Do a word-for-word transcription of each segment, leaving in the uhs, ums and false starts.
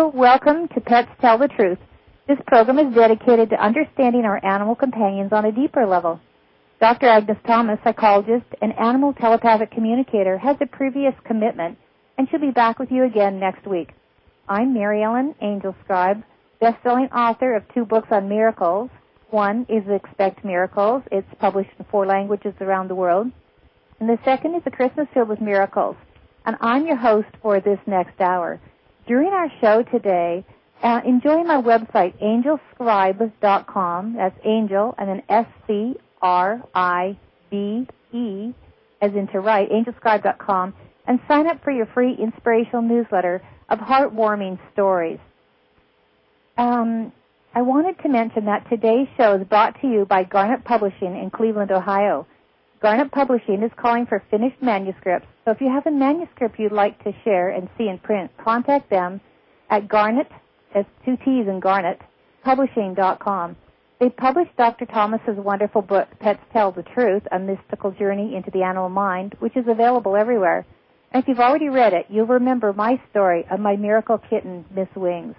Hello, welcome to Pets Tell the Truth. This program is dedicated to understanding our animal companions on a deeper level. Doctor Agnes Thomas, psychologist and animal telepathic communicator, has a previous commitment, and she'll be back with you again next week. I'm Mary Ellen Angel Scribe, best-selling author of two books on miracles. One is Expect Miracles. It's published in four languages around the world. And the second is A Christmas Filled with Miracles. And I'm your host for this next hour. During our show today, uh, enjoy my website, angel scribe dot com. That's Angel, and then S C R I B E, as in to write, angel scribe dot com, and sign up for your free inspirational newsletter of heartwarming stories. Um, I wanted to mention that today's show is brought to you by Garnet Publishing in Cleveland, Ohio. Garnet Publishing is calling for finished manuscripts, so if you have a manuscript you'd like to share and see in print, contact them at Garnet, that's two T's in Garnet, publishing dot com. They published Doctor Thomas's wonderful book, Pets Tell the Truth, A Mystical Journey into the Animal Mind, which is available everywhere. And if you've already read it, you'll remember my story of my miracle kitten, Miss Wings.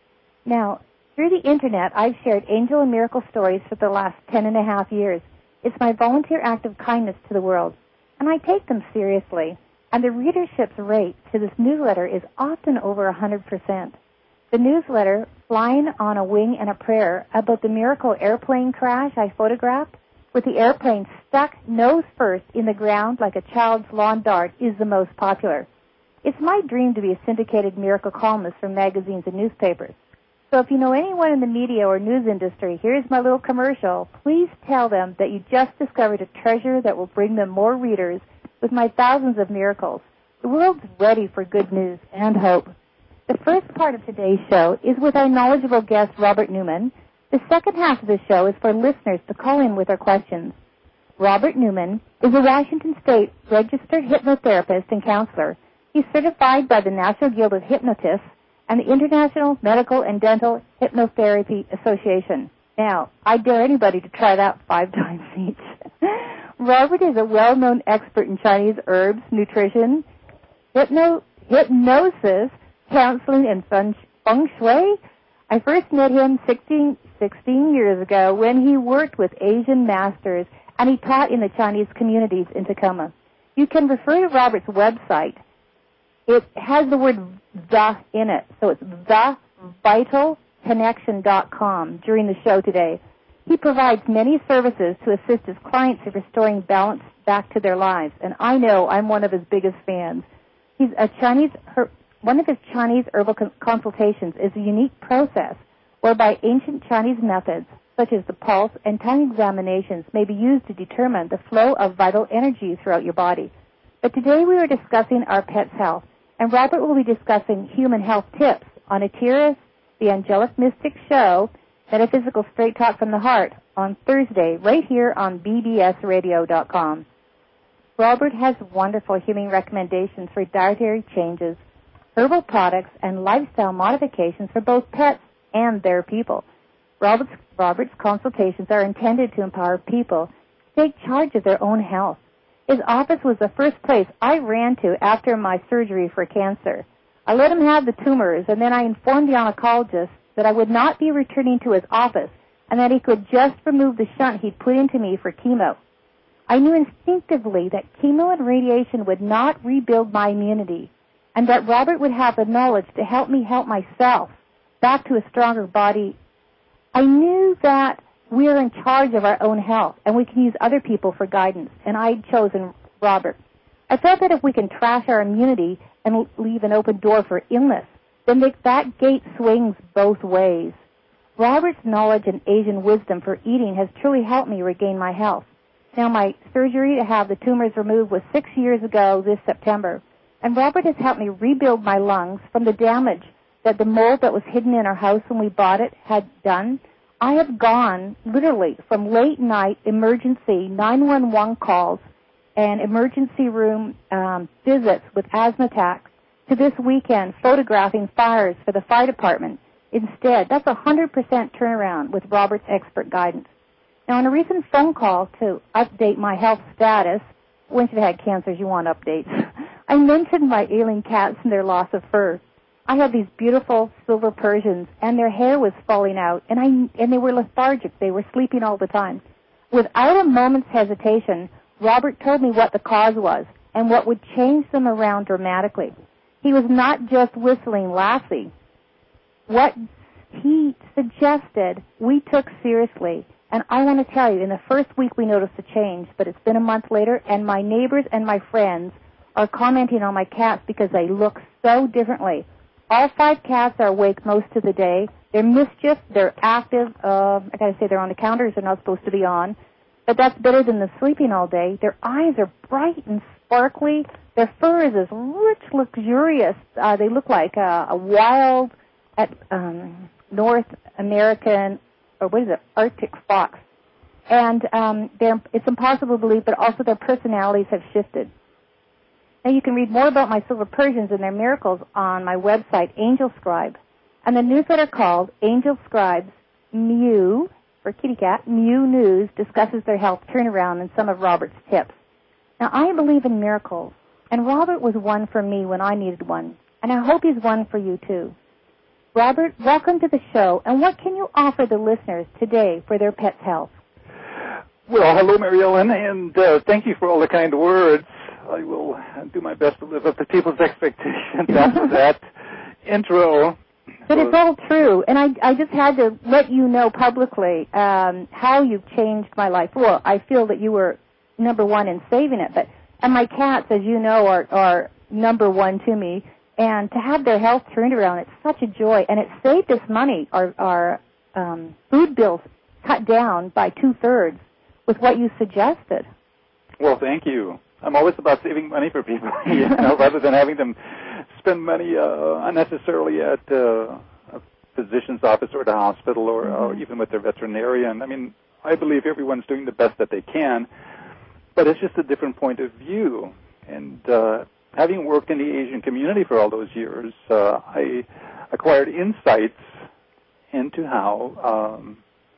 Now, through the Internet, I've shared angel and miracle stories for the last ten and a half years. It's my volunteer act of kindness to the world, and I take them seriously. And the readership's rate to this newsletter is often over one hundred percent. The newsletter, Flying on a Wing and a Prayer, about the miracle airplane crash I photographed, with the airplane stuck nose first in the ground like a child's lawn dart, is the most popular. It's my dream to be a syndicated miracle columnist for magazines and newspapers. So if you know anyone in the media or news industry, here's my little commercial. Please tell them that you just discovered a treasure that will bring them more readers with my thousands of miracles. The world's ready for good news and hope. The first part of today's show is with our knowledgeable guest, Robert Newman. The second half of the show is for listeners to call in with their questions. Robert Newman is a Washington State registered hypnotherapist and counselor. He's certified by the National Guild of Hypnotists and the International Medical and Dental Hypnotherapy Association. Now, I dare anybody to try that five times each. Robert is a well-known expert in Chinese herbs, nutrition, hypno, hypnosis, counseling, and feng, feng shui. I first met him sixteen, sixteen years ago when he worked with Asian masters, and he taught in the Chinese communities in Tacoma. You can refer to Robert's website. It has the word the in it, so it's the vital connection dot com during the show today. He provides many services to assist his clients in restoring balance back to their lives, and I know I'm one of his biggest fans. He's a Chinese, her, one of his Chinese herbal consultations is a unique process whereby ancient Chinese methods, such as the pulse and tongue examinations, may be used to determine the flow of vital energy throughout your body. But today we are discussing our pet's health. And Robert will be discussing human health tips on Atiris, the Angelic Mystic Show, Metaphysical Straight Talk from the Heart, on Thursday, right here on B B S radio dot com. Robert has wonderful healing recommendations for dietary changes, herbal products, and lifestyle modifications for both pets and their people. Robert's, Robert's consultations are intended to empower people to take charge of their own health. His office was the first place I ran to after my surgery for cancer. I let him have the tumors, and then I informed the oncologist that I would not be returning to his office and that he could just remove the shunt he'd put into me for chemo. I knew instinctively that chemo and radiation would not rebuild my immunity, and that Robert would have the knowledge to help me help myself back to a stronger body. I knew that we are in charge of our own health, and we can use other people for guidance, and I'd chosen Robert. I felt that if we can trash our immunity and leave an open door for illness, then that gate swings both ways. Robert's knowledge and Asian wisdom for eating has truly helped me regain my health. Now, my surgery to have the tumors removed was six years ago this September, and Robert has helped me rebuild my lungs from the damage that the mold that was hidden in our house when we bought it had done. I have gone, literally, from late-night emergency nine one one calls and emergency room um, visits with asthma attacks to this weekend photographing fires for the fire department. Instead, that's a one hundred percent turnaround with Robert's expert guidance. Now, on a recent phone call to update my health status, once you've had cancer, you want updates, I mentioned my ailing cats and their loss of fur. I had these beautiful silver Persians, and their hair was falling out, and I and they were lethargic. They were sleeping all the time. Without a moment's hesitation, Robert told me what the cause was and what would change them around dramatically. He was not just whistling Lassie. What he suggested, we took seriously. And I want to tell you, in the first week we noticed a change, but it's been a month later, and my neighbors and my friends are commenting on my cats because they look so differently. All five cats are awake most of the day. They're mischief. They're active. Uh, I got to say, they're on the counters. They're not supposed to be on. But that's better than the sleeping all day. Their eyes are bright and sparkly. Their fur is this rich, luxurious. Uh, they look like a, a wild at, um, North American, or what is it, Arctic fox. And um, they're, it's impossible to believe, but also their personalities have shifted. Now, you can read more about my silver Persians and their miracles on my website, Angel Scribe. And the newsletter called Angel Scribe's Mew, for kitty cat, Mew News, discusses their health turnaround and some of Robert's tips. Now, I believe in miracles, and Robert was one for me when I needed one, and I hope he's one for you, too. Robert, welcome to the show, and what can you offer the listeners today for their pet's health? Well, hello, Mary Ellen, and uh, thank you for all the kind words. I will do my best to live up to people's expectations after that intro. But it's all true, and I, I just had to let you know publicly um, how you've changed my life. Well, I feel that you were number one in saving it, but and my cats, as you know, are, are number one to me. And to have their health turned around, it's such a joy, and it saved us money. Our, our um, food bills cut down by two-thirds with what you suggested. Well, thank you. I'm always about saving money for people, you know, rather than having them spend money uh, unnecessarily at uh, a physician's office or at a hospital or, mm-hmm. or even with their veterinarian. I mean, I believe everyone's doing the best that they can, but it's just a different point of view. And uh, having worked in the Asian community for all those years, uh, I acquired insights into how um,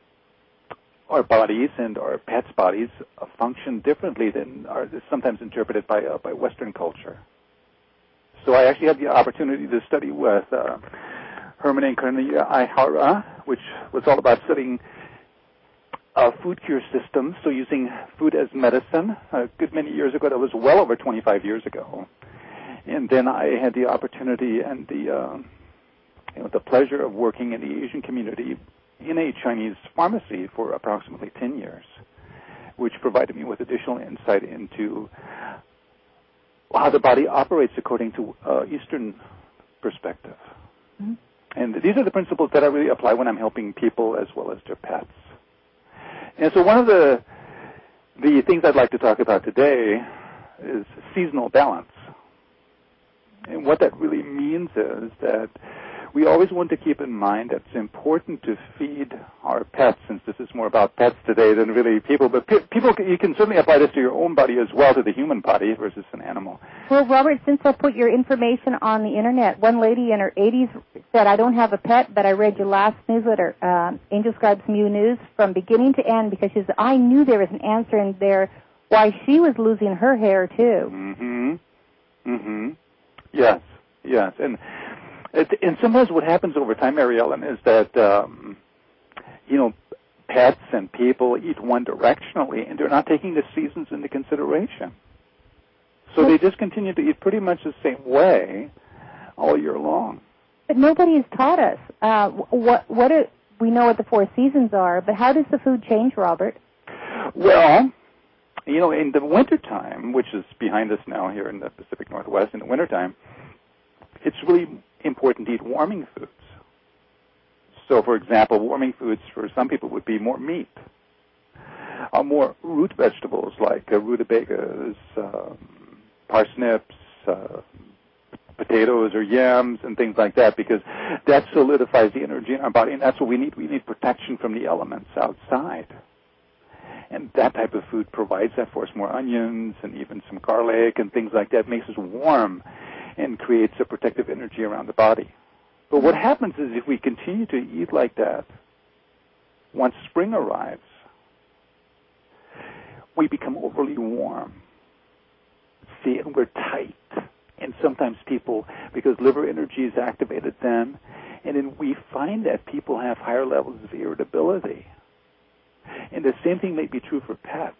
our bodies and our pets' bodies uh, function differently than are sometimes interpreted by uh, by Western culture. So I actually had the opportunity to study with uh, Herman and Cornelia Ihara, which was all about studying uh, food cure systems, so using food as medicine. A good many years ago, that was well over twenty-five years ago. And then I had the opportunity and the uh, you know the pleasure of working in the Asian community in a Chinese pharmacy for approximately ten years, which provided me with additional insight into how the body operates according to uh, Eastern perspective. Mm-hmm. And these are the principles that I really apply when I'm helping people as well as their pets. And so one of the the things I'd like to talk about today is seasonal balance. And what that really means is that we always want to keep in mind that it's important to feed our pets, since this is more about pets today than really people. But pe- people, you can certainly apply this to your own body as well, to the human body versus an animal. Well, Robert, since I put your information on the Internet, one lady in her eighties said, I don't have a pet, but I read your last newsletter, uh, Angel Scribe's Mew News, from beginning to end, because she said, I knew there was an answer in there why she was losing her hair, too. Mm-hmm. Mm-hmm. Yes, yes. And And sometimes what happens over time, Mary Ellen, is that, um, you know, pets and people eat one directionally, and they're not taking the seasons into consideration. So they just continue to eat pretty much the same way all year long. But nobody has taught us. Uh, what what are, we know what the four seasons are, but how does the food change, Robert? Well, you know, in the wintertime, which is behind us now here in the Pacific Northwest, in the wintertime, it's really important to eat warming foods. So, for example, warming foods for some people would be more meat, uh, more root vegetables like uh, rutabagas, um, parsnips, uh, potatoes or yams and things like that, because that solidifies the energy in our body, and that's what we need. We need protection from the elements outside. And that type of food provides that for us, more onions and even some garlic and things like that, makes us warm and creates a protective energy around the body. But what happens is if we continue to eat like that, once spring arrives, we become overly warm. See, and we're tight. And sometimes people, because liver energy is activated then, and then we find that people have higher levels of irritability. And the same thing may be true for pets.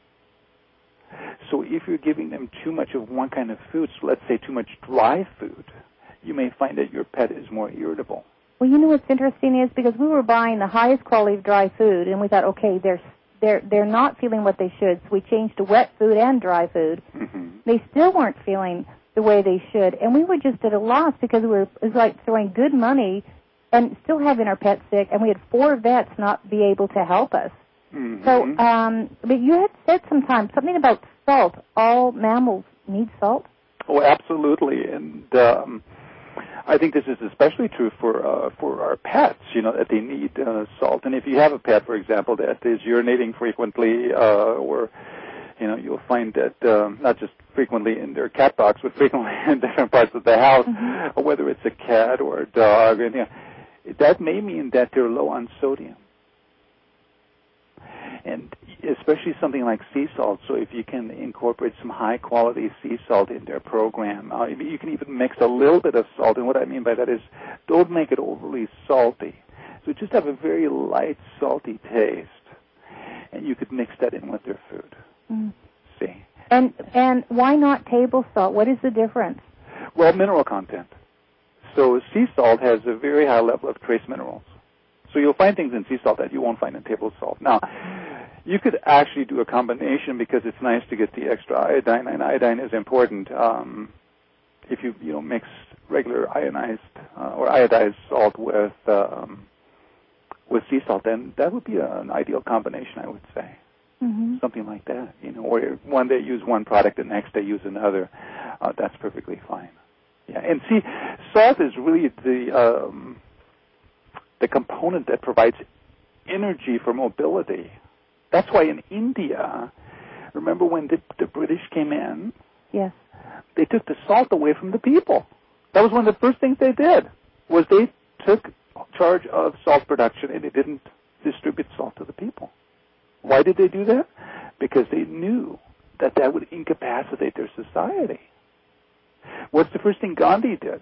So if you're giving them too much of one kind of food, so let's say too much dry food, you may find that your pet is more irritable. Well, you know what's interesting is because we were buying the highest quality of dry food, and we thought, okay, they're they're they're not feeling what they should, so we changed to wet food and dry food. Mm-hmm. They still weren't feeling the way they should, and we were just at a loss because we were, it was like throwing good money and still having our pets sick, and we had four vets not be able to help us. Mm-hmm. So, um, but you had said sometime something about salt. All mammals need salt. Oh, absolutely, and um, I think this is especially true for uh, for our pets. You know that they need uh, salt, and if you have a pet, for example, that is urinating frequently, uh, or you know, you'll find that um, not just frequently in their cat box, but frequently in different parts of the house, mm-hmm. or whether it's a cat or a dog, and you know, that may mean that they're low on sodium. And especially something like sea salt. So if you can incorporate some high-quality sea salt in their program, uh, you can even mix a little bit of salt. And what I mean by that is don't make it overly salty. So just have a very light, salty taste. And you could mix that in with their food. Mm. See? And and why not table salt? What is the difference? Well, mineral content. So sea salt has a very high level of trace minerals. So you'll find things in sea salt that you won't find in table salt. Now, you could actually do a combination because it's nice to get the extra iodine, and iodine is important. Um, if you you know mix regular ionized uh, or iodized salt with um, with sea salt, then that would be a, an ideal combination, I would say. Mm-hmm. Something like that, you know, or one day use one product, the next day use another. Uh, that's perfectly fine. Yeah, and see, salt is really the um, the component that provides energy for mobility. That's why in India, remember when the, the British came in? Yes. They took the salt away from the people. That was one of the first things they did, was they took charge of salt production and they didn't distribute salt to the people. Why did they do that? Because they knew that that would incapacitate their society. What's the first thing Gandhi did?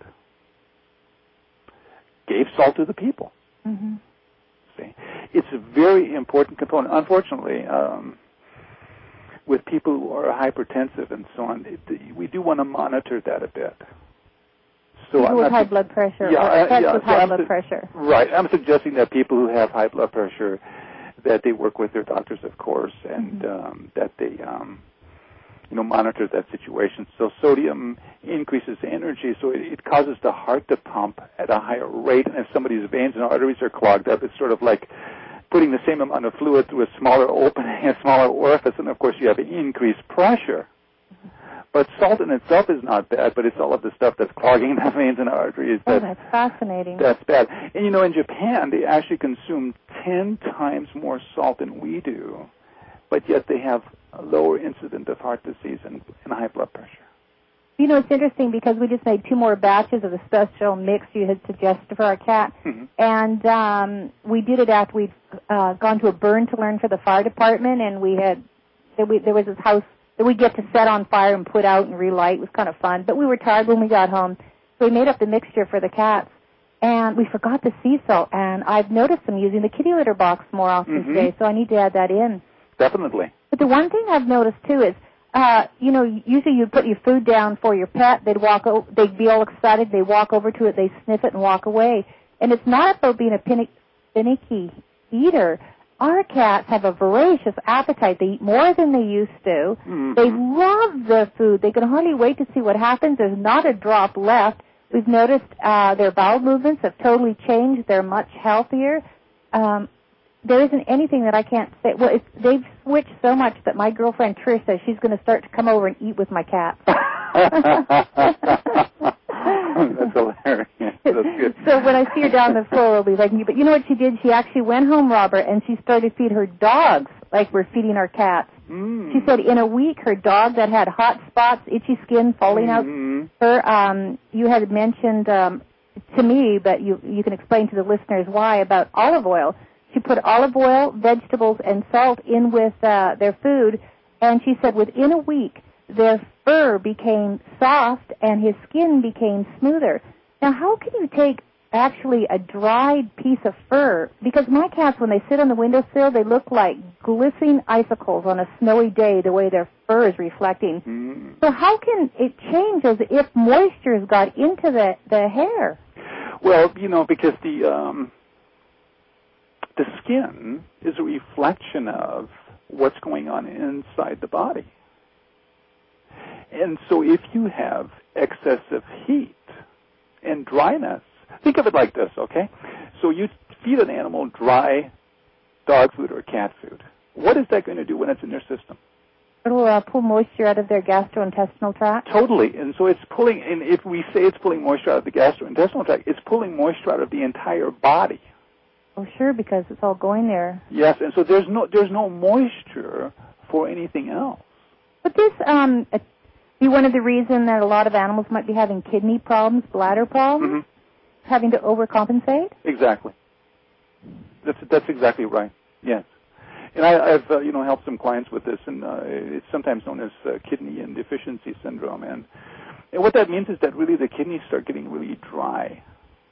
Gave salt to the people. Mm-hmm. See, it's a very important component. Unfortunately, um, with people who are hypertensive and so on, it, we do want to monitor that a bit. So people with high blood pressure, yeah, or pets yeah, with so high I'm blood su- pressure. Right. I'm suggesting that people who have high blood pressure, that they work with their doctors, of course, and mm-hmm. um, that they, um, you know, monitor that situation. So sodium increases energy, so it, it causes the heart to pump at a higher rate. And if somebody's veins and arteries are clogged up, it's sort of like putting the same amount of fluid through a smaller opening, a smaller orifice, and of course you have increased pressure. Mm-hmm. But salt in itself is not bad, but it's all of the stuff that's clogging the veins and arteries. Oh, that's fascinating. That's bad. And, you know, in Japan, they actually consume ten times more salt than we do, but yet they have a lower incidence of heart disease and, and high blood pressure. You know, it's interesting because we just made two more batches of the special mix you had suggested for our cat, mm-hmm. and um, we did it after we'd uh, gone to a burn to learn for the fire department, and we had there, we, there was this house that we get to set on fire and put out and relight. It was kind of fun, but we were tired when we got home, so we made up the mixture for the cats, and we forgot the sea salt, and I've noticed them using the kitty litter box more often mm-hmm. today, so I need to add that in. Definitely. But the one thing I've noticed, too, is, uh, you know, usually you'd put your food down for your pet. They'd walk, o- they'd be all excited. They walk over to it. They sniff it and walk away. And it's not about being a finicky eater. Our cats have a voracious appetite. They eat more than they used to. Mm-hmm. They love their food. They can hardly wait to see what happens. There's not a drop left. We've noticed uh, their bowel movements have totally changed. They're much healthier. Um, There isn't anything that I can't say. Well, it's, they've switched so much that my girlfriend Trish says she's going to start to come over and eat with my cats. That's hilarious. That's good. So when I see her down the floor, I'll be like, but you know what she did? She actually went home, Robert, and she started to feed her dogs like we're feeding our cats. Mm. She said in a week, her dog that had hot spots, itchy skin falling mm-hmm. out, her, um, you had mentioned um, to me, but you, you can explain to the listeners why, about olive oil. She put olive oil, vegetables, and salt in with uh, their food, and she said within a week their fur became soft and his skin became smoother. Now, how can you take actually a dried piece of fur? Because my cats, when they sit on the windowsill, they look like glistening icicles on a snowy day, the way their fur is reflecting. Mm. So how can it change as if moisture has got into the, the hair? Well, you know, because the um, the skin is a reflection of what's going on inside the body. And so if you have excessive heat and dryness, think of it like this, okay? So you feed an animal dry dog food or cat food. What is that going to do when it's in their system? It'll uh, pull moisture out of their gastrointestinal tract? Totally. And so it's pulling, and if we say it's pulling moisture out of the gastrointestinal tract, it's pulling moisture out of the entire body. Oh, sure, because it's all going there. Yes, and so there's no there's no moisture for anything else. But this um, be one of the reasons that a lot of animals might be having kidney problems, bladder problems, mm-hmm. having to overcompensate? Exactly. That's that's exactly right. Yes. And I, I've uh, you know helped some clients with this, and uh, it's sometimes known as uh, kidney indeficiency syndrome. And, and what that means is that really the kidneys start getting really dry,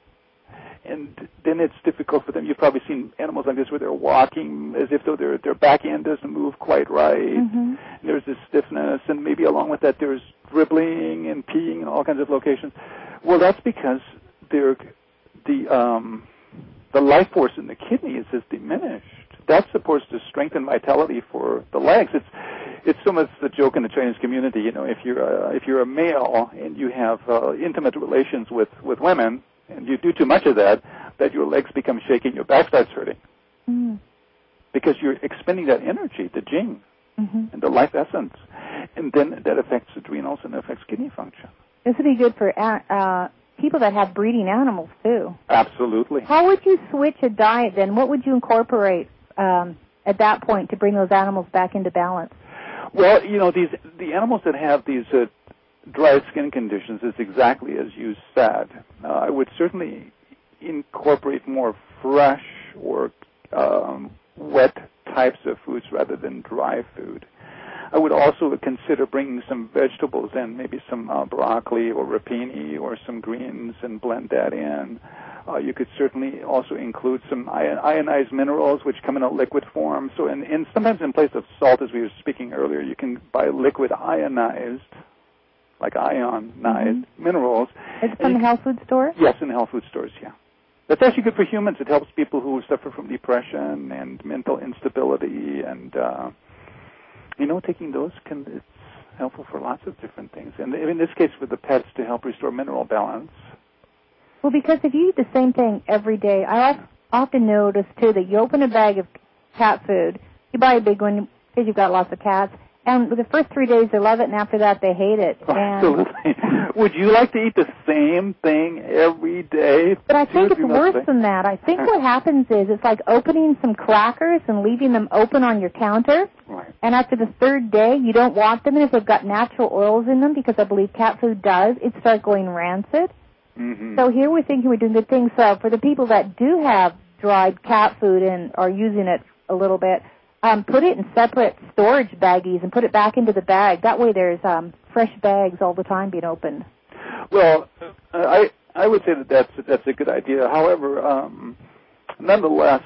and then it's difficult for them. You've probably seen animals like this where they're walking as if though their their back end doesn't move quite right. Mm-hmm. There's this stiffness, and maybe along with that there's dribbling and peeing in all kinds of locations. Well, that's because they're, the um, the life force in the kidneys is diminished. That's supposed to strengthen vitality for the legs. It's it's so much the joke in the Chinese community. You know, if you're a, if you're a male and you have uh, intimate relations with, with women, and you do too much of that, that your legs become shaky and your back starts hurting. Mm. Because you're expending that energy, the jing, mm-hmm. and the life essence. And then that affects adrenals and affects kidney function. This would be good for uh, people that have breeding animals, too. Absolutely. How would you switch a diet, then? What would you incorporate um, at that point to bring those animals back into balance? Well, you know, these the animals that have these uh, dry skin conditions is exactly as you said. Uh, I would certainly incorporate more fresh or um, wet types of foods rather than dry food. I would also consider bringing some vegetables in, maybe some uh, broccoli or rapini or some greens, and blend that in. Uh, you could certainly also include some ion- ionized minerals, which come in a liquid form. So, in, in sometimes in place of salt, as we were speaking earlier, you can buy liquid ionized, like ionized mm-hmm. minerals. It's from the health food store? Yes, in the health food stores, yeah. That's actually good for humans. It helps people who suffer from depression and mental instability, and uh, you know, taking those can it's helpful for lots of different things. And in this case, for the pets, to help restore mineral balance. Well, because if you eat the same thing every day, I often notice too that you open a bag of cat food, you buy a big one because you've got lots of cats, and the first three days they love it, and after that they hate it. Absolutely. Would you like to eat the same thing every day? But I think it's worse than that. I think what happens is it's like opening some crackers and leaving them open on your counter. Right. And after the third day, you don't want them, and if they've got natural oils in them, because I believe cat food does, it starts going rancid. Mm-hmm. So here we're thinking we're doing good things. So for the people that do have dried cat food and are using it a little bit, um, put it in separate storage baggies and put it back into the bag. That way there's um, fresh bags all the time being opened. Well, I I would say that that's, that's a good idea. However, um, nonetheless,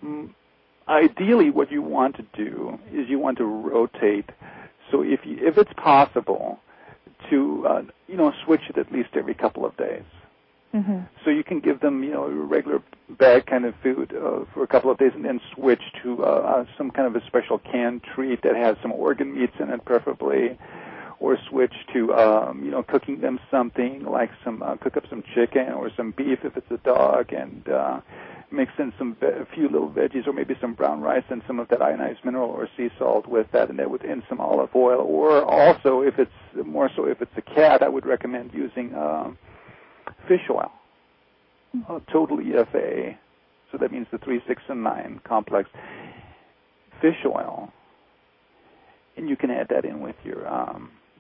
ideally what you want to do is you want to rotate. So if you, if it's possible to, uh, you know, switch it at least every couple of days. Mm-hmm. So you can give them, you know, regular bag kind of food uh, for a couple of days, and then switch to uh, uh, some kind of a special canned treat that has some organ meats in it, preferably, or switch to, um, you know, cooking them something like some, uh, cook up some chicken or some beef if it's a dog, and uh, mix in some ve- a few little veggies or maybe some brown rice and some of that ionized mineral or sea salt with that, and then within some olive oil. Or also, if it's more so if it's a cat, I would recommend using Uh, fish oil, uh, total E F A, so that means the three, six, and nine complex fish oil, and you can add that in with your. Um,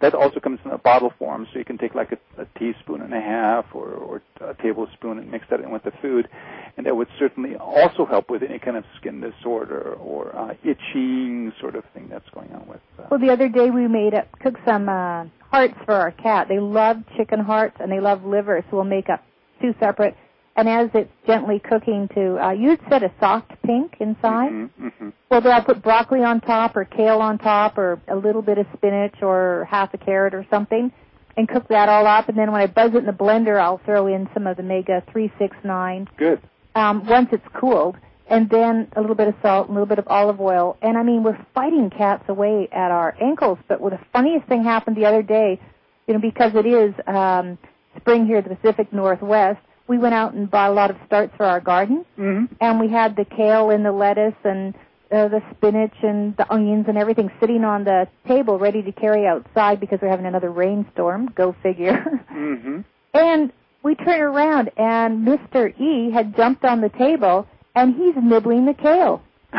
that also comes in a bottle form, so you can take like a, a teaspoon and a half or, or a tablespoon and mix that in with the food, and that would certainly also help with any kind of skin disorder or uh, itching sort of thing that's going on with. Uh, well, the other day we made up, cooked some uh, hearts for our cat. They love chicken hearts and they love liver, so we'll make up two separate. And as it's gently cooking to, uh, you'd said a soft pink inside. Mm-hmm, mm-hmm. Well, then I'll put broccoli on top or kale on top or a little bit of spinach or half a carrot or something and cook that all up. And then when I buzz it in the blender, I'll throw in some of the Omega three sixty-nine. Good. Um, once it's cooled. And then a little bit of salt, and a little bit of olive oil. And, I mean, we're fighting cats away at our ankles. But well, the funniest thing happened the other day, you know, because it is um, spring here in the Pacific Northwest, we went out and bought a lot of starts for our garden, mm-hmm. and we had the kale and the lettuce and uh, the spinach and the onions and everything sitting on the table ready to carry outside because we're having another rainstorm. Go figure. Mm-hmm. And we turn around, and Mister E had jumped on the table, and he's nibbling the kale.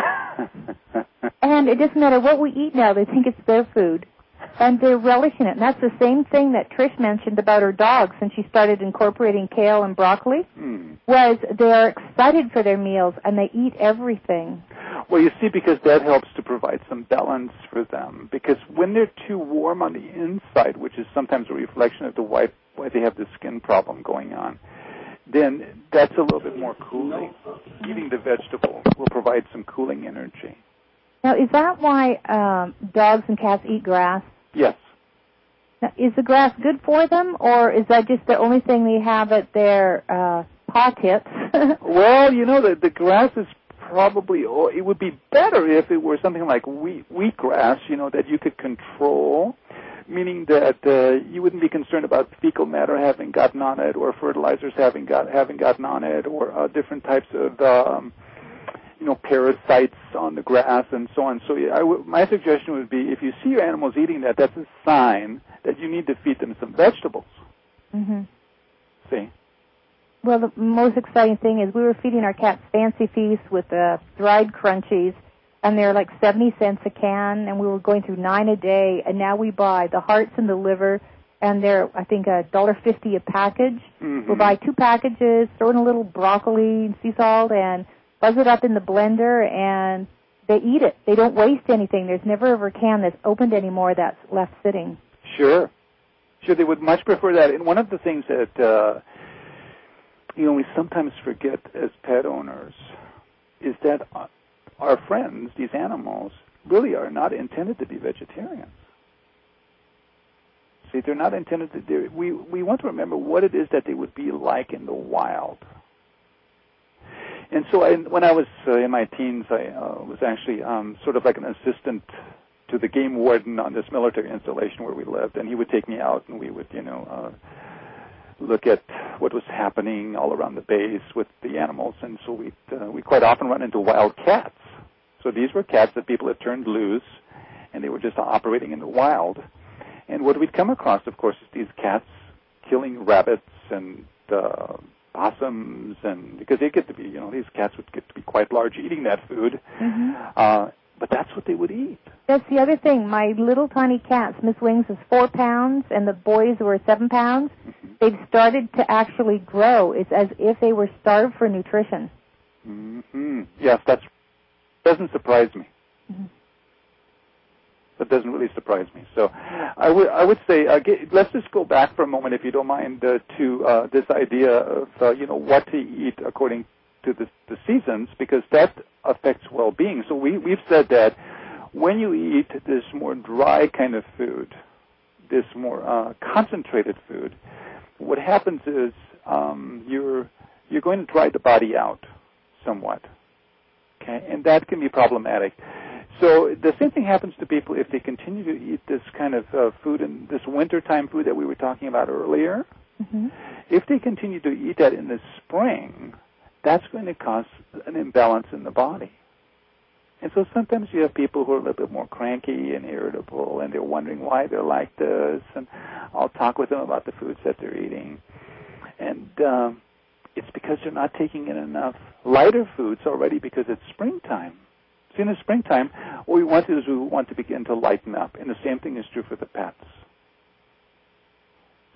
And it doesn't matter what we eat now. They think it's their food. And they're relishing it. And that's the same thing that Trish mentioned about her dogs since she started incorporating kale and broccoli, mm. was they're excited for their meals, and they eat everything. Well, you see, because that helps to provide some balance for them. Because when they're too warm on the inside, which is sometimes a reflection of the why, why they have the skin problem going on, then that's a little bit more cooling. Eating the vegetable will provide some cooling energy. Now, is that why um, dogs and cats eat grass? Yes. Now, is the grass good for them, or is that just the only thing they have at their uh, paw tips? Well, you know, the, the grass is probably, oh, it would be better if it were something like wheat, wheatgrass, you know, that you could control, meaning that uh, you wouldn't be concerned about fecal matter having gotten on it or fertilizers having got having gotten on it or uh, different types of um, you know, parasites on the grass and so on. So yeah, I w- my suggestion would be if you see your animals eating that, that's a sign that you need to feed them some vegetables. Mm-hmm. See? Well, the most exciting thing is we were feeding our cats Fancy Feast with uh, dried crunchies, and they're like seventy cents a can, and we were going through nine a day, and now we buy the hearts and the liver, and they're, I think, a one dollar fifty a package. Mm-hmm. We'll buy two packages, throw in a little broccoli and sea salt, and buzz it up in the blender, and they eat it. They don't waste anything. There's never ever a can that's opened anymore that's left sitting. Sure. Sure, they would much prefer that. And one of the things that, uh, you know, we sometimes forget as pet owners is that our friends, these animals, really are not intended to be vegetarians. See, they're not intended to do. We, we want to remember what it is that they would be like in the wild. And so I, when I was uh, in my teens, I uh, was actually um, sort of like an assistant to the game warden on this military installation where we lived, and he would take me out, and we would, you know, uh, look at what was happening all around the base with the animals. And so we uh, we quite often run into wild cats. So these were cats that people had turned loose, and they were just operating in the wild. And what we'd come across, of course, is these cats killing rabbits and uh, possums, and because they get to be, you know, these cats would get to be quite large eating that food. Mm-hmm. Uh, but that's what they would eat. That's the other thing. My little tiny cats, Miss Wings is four pounds, and the boys were seven pounds. Mm-hmm. They've started to actually grow. It's as if they were starved for nutrition. Mm-hmm. Yes, that doesn't surprise me. Mm-hmm. That doesn't really surprise me. So I would I would say uh, get, let's just go back for a moment, if you don't mind, uh, to uh, this idea of uh, you know what to eat according to the, the seasons, because that affects well-being. So we we've said that when you eat this more dry kind of food, this more uh, concentrated food, what happens is um, you're you're going to dry the body out somewhat. Okay, and that can be problematic. So the same thing happens to people if they continue to eat this kind of uh, food, and this wintertime food that we were talking about earlier. Mm-hmm. If they continue to eat that in the spring, that's going to cause an imbalance in the body. And so sometimes you have people who are a little bit more cranky and irritable, and they're wondering why they're like this, and I'll talk with them about the foods that they're eating. And um, it's because they're not taking in enough lighter foods already because it's springtime. So in the springtime, what we want to do is we want to begin to lighten up, and the same thing is true for the pets.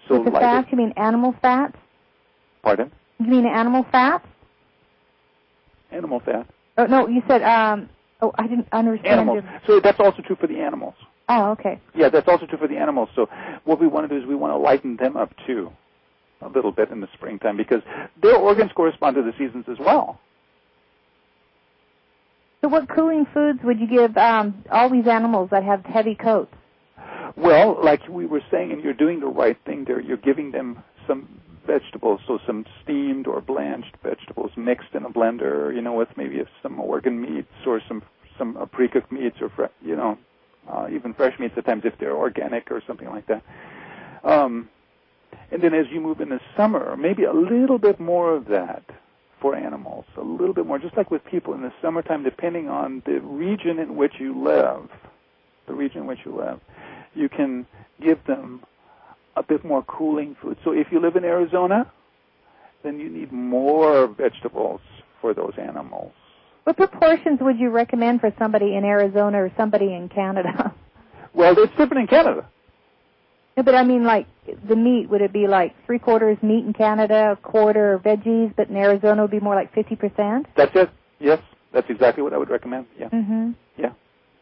So With the like fats, you mean animal fats? Pardon? You mean animal fats? Animal fat. Oh, no, you said, um, oh, I didn't understand. Animals. Your... So that's also true for the animals. Oh, okay. Yeah, that's also true for the animals. So what we want to do is we want to lighten them up too, a little bit in the springtime, because their organs correspond to the seasons as well. So what cooling foods would you give um, all these animals that have heavy coats? Well, like we were saying, and you're doing the right thing there, you're giving them some vegetables, so some steamed or blanched vegetables mixed in a blender, you know, with maybe some organ meats or some some uh, pre-cooked meats or, fre- you know, uh, even fresh meats at times if they're organic or something like that. Um, and then as you move into summer, maybe a little bit more of that for animals, a little bit more, just like with people in the summertime, depending on the region in which you live, the region in which you live, you can give them a bit more cooling food. So if you live in Arizona, then you need more vegetables for those animals. What proportions would you recommend for somebody in Arizona or somebody in Canada? Well, it's different in Canada. No, but I mean, like, the meat, would it be like three quarters meat in Canada, a quarter veggies, but in Arizona would be more like fifty percent? That's it. Yes, that's exactly what I would recommend. Yeah. Mm-hmm. Yeah.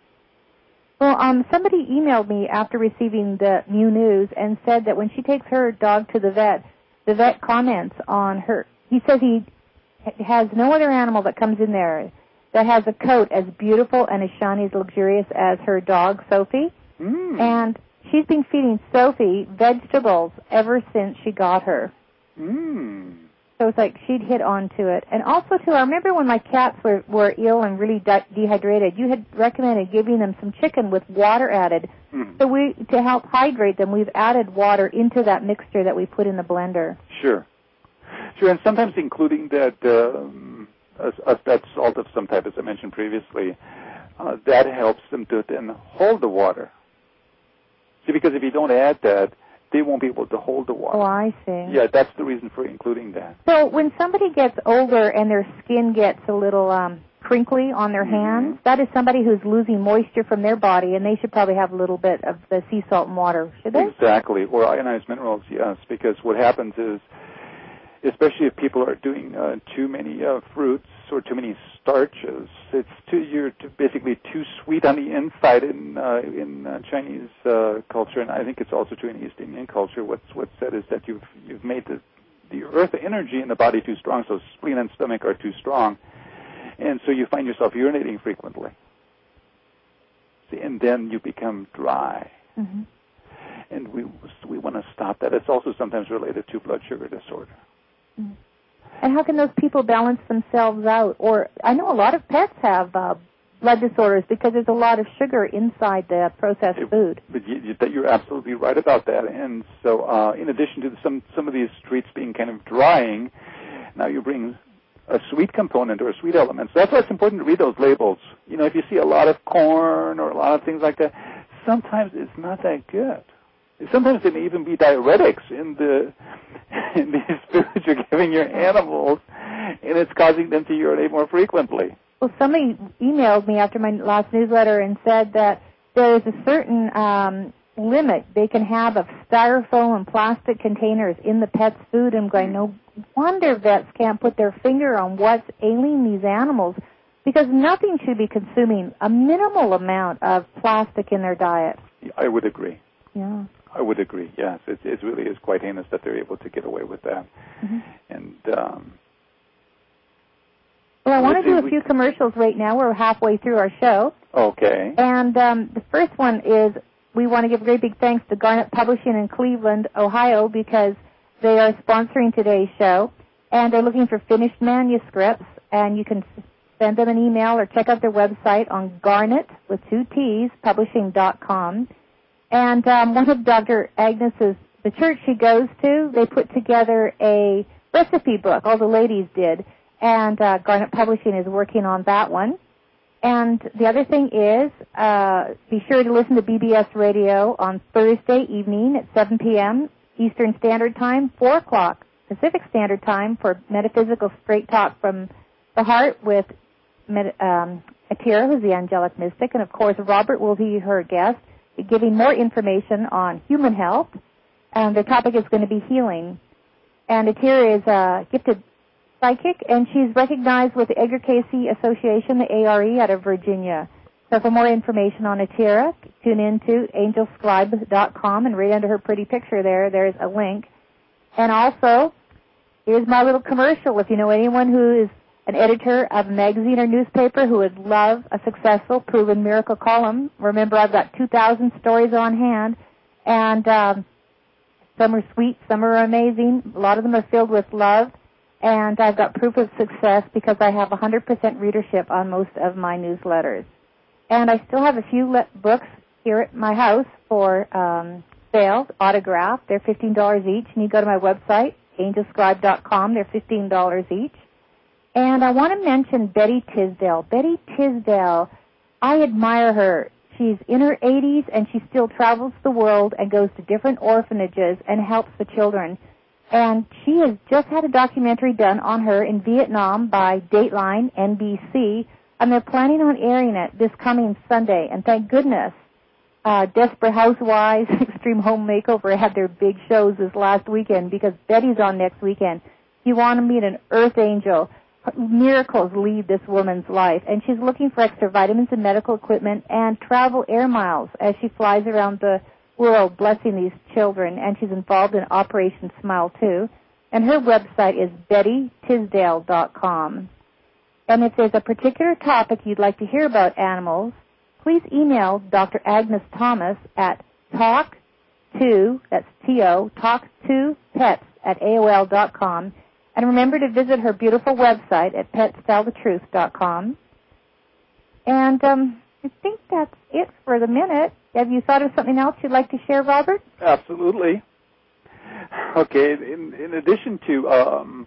Well, um, somebody emailed me after receiving the new news and said that when she takes her dog to the vet, the vet comments on her. He says he has no other animal that comes in there that has a coat as beautiful and as shiny, as luxurious as her dog, Sophie. Mm. And she's been feeding Sophie vegetables ever since she got her. Mm. So it's like she'd hit onto it. And also, too, I remember when my cats were, were ill and really de- dehydrated, you had recommended giving them some chicken with water added. Mm. So we, to help hydrate them, we've added water into that mixture that we put in the blender. Sure. Sure, and sometimes including that um, uh, uh, that salt of some type, as I mentioned previously, uh, that helps them to then hold the water. See, because if you don't add that, they won't be able to hold the water. Oh, I see. Yeah, that's the reason for including that. So when somebody gets older and their skin gets a little um, crinkly on their mm-hmm. hands, that is somebody who's losing moisture from their body, and they should probably have a little bit of the sea salt and water, should they? Exactly, or ionized minerals, yes, because what happens is, especially if people are doing uh, too many uh, fruits or too many starches, it's too, you're too, basically too sweet on the inside in uh, in uh, Chinese uh, culture, and I think it's also true in East Indian culture. What's what's said is that you've you've made the the earth energy in the body too strong, so spleen and stomach are too strong, and so you find yourself urinating frequently, see, and then you become dry. Mm-hmm. And we we want to stop that. It's also sometimes related to blood sugar disorder. And how can those people balance themselves out? Or I know a lot of pets have uh, blood disorders because there's a lot of sugar inside the processed it, food. But you, you, you're absolutely right about that. And so, uh, in addition to some some of these treats being kind of drying, now you bring a sweet component or a sweet element. So that's why it's important to read those labels. You know, if you see a lot of corn or a lot of things like that, sometimes it's not that good. Sometimes there may even be diuretics in the in these foods you're giving your animals, and it's causing them to urinate more frequently. Well, somebody emailed me after my last newsletter and said that there is a certain um, limit they can have of styrofoam and plastic containers in the pet's food. I'm going, no wonder vets can't put their finger on what's ailing these animals, because nothing should be consuming a minimal amount of plastic in their diet. I would agree. Yeah. I would agree, yes. It, it really is quite heinous that they're able to get away with that. Mm-hmm. And um, Well, I want to do a we, few commercials right now. We're halfway through our show. Okay. And um, the first one is we want to give a great big thanks to Garnet Publishing in Cleveland, Ohio, because they are sponsoring today's show. And they're looking for finished manuscripts. And you can send them an email or check out their website on Garnet, with two T's, publishing dot com. And um, one of Doctor Agnes's, the church she goes to, they put together a recipe book. All the ladies did. And uh, Garnet Publishing is working on that one. And the other thing is, uh, be sure to listen to B B S Radio on Thursday evening at seven p.m. Eastern Standard Time, four o'clock Pacific Standard Time for Metaphysical Straight Talk from the Heart with um, Atira, who's the angelic mystic. And, of course, Robert will be her guest, giving more information on human health. And the topic is going to be healing. And Atira is a gifted psychic, and she's recognized with the Edgar Cayce Association, the A R E, out of Virginia. So for more information on Atira, tune in to angel scribe dot com, and right under her pretty picture there, there's a link. And also, here's my little commercial. If you know anyone who is an editor of a magazine or newspaper who would love a successful, proven miracle column, remember I've got two thousand stories on hand, and um, some are sweet, some are amazing. A lot of them are filled with love, and I've got proof of success because I have one hundred percent readership on most of my newsletters. And I still have a few le- books here at my house for um, sale, autographed. They're fifteen dollars each, and you go to my website, angel scribe dot com. They're fifteen dollars each. And I want to mention Betty Tisdale. Betty Tisdale, I admire her. She's in her eighties, and she still travels the world and goes to different orphanages and helps the children. And she has just had a documentary done on her in Vietnam by Dateline, N B C, and they're planning on airing it this coming Sunday. And thank goodness, uh, Desperate Housewives, Extreme Home Makeover had their big shows this last weekend because Betty's on next weekend. You want to meet an earth angel. Miracles lead this woman's life, and she's looking for extra vitamins and medical equipment and travel air miles as she flies around the world blessing these children, and she's involved in Operation Smile, too. And her website is betty tisdale dot com. And if there's a particular topic you'd like to hear about animals, please email Doctor Agnes Thomas at talk to, that's T O, talk to pets at A O L dot com. And remember to visit her beautiful website at pets tell the truth dot com. And um, I think that's it for the minute. Have you thought of something else you'd like to share, Robert? Absolutely. Okay, in, in addition to, um,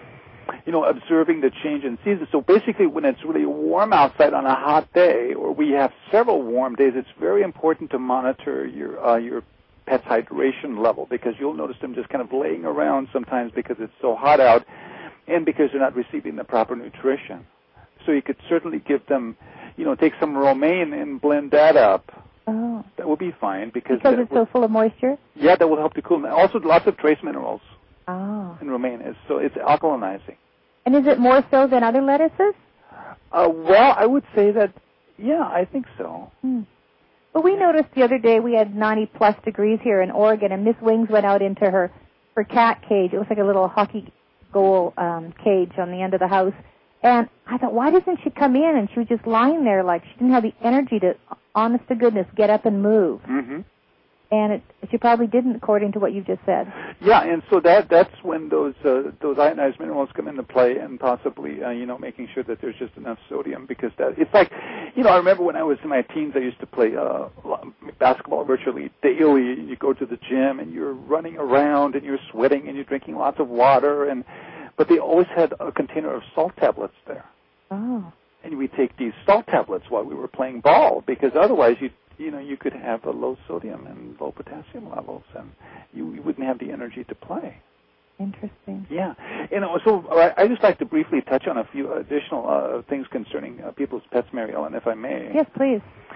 you know, observing the change in season, so basically when it's really warm outside on a hot day, or we have several warm days, it's very important to monitor your uh, your pet's hydration level, because you'll notice them just kind of laying around sometimes because it's so hot out and because they're not receiving the proper nutrition. So you could certainly give them, you know, take some romaine and blend that up. Oh. That would be fine because... Because it's will, so full of moisture? Yeah, that will help to cool them. Also, lots of trace minerals oh. in romaine, is, so it's alkalinizing. And is it more so than other lettuces? Uh, well, I would say that, yeah, I think so. Hmm. Well, we noticed the other day we had ninety-plus degrees here in Oregon, and Miss Wings went out into her, her cat cage. It was like a little hockey goal um, cage on the end of the house. And I thought, why doesn't she come in? And she was just lying there like she didn't have the energy to, honest to goodness, get up and move. Mm-hmm. And it, she probably didn't, according to what you just said. Yeah, and so that that's when those uh, those ionized minerals come into play, and possibly uh, you know making sure that there's just enough sodium, because that it's like, you know, I remember when I was in my teens, I used to play uh, basketball virtually daily. You go to the gym and you're running around and you're sweating and you're drinking lots of water, and but they always had a container of salt tablets there. Oh. And we take these salt tablets while we were playing ball, because otherwise you you know you could have a low sodium and low potassium levels, and you, you wouldn't have the energy to play. Interesting. Yeah. You know, so I, I just like to briefly touch on a few additional uh, things concerning uh, people's pets, Mary Ellen, if I may. Yes, please.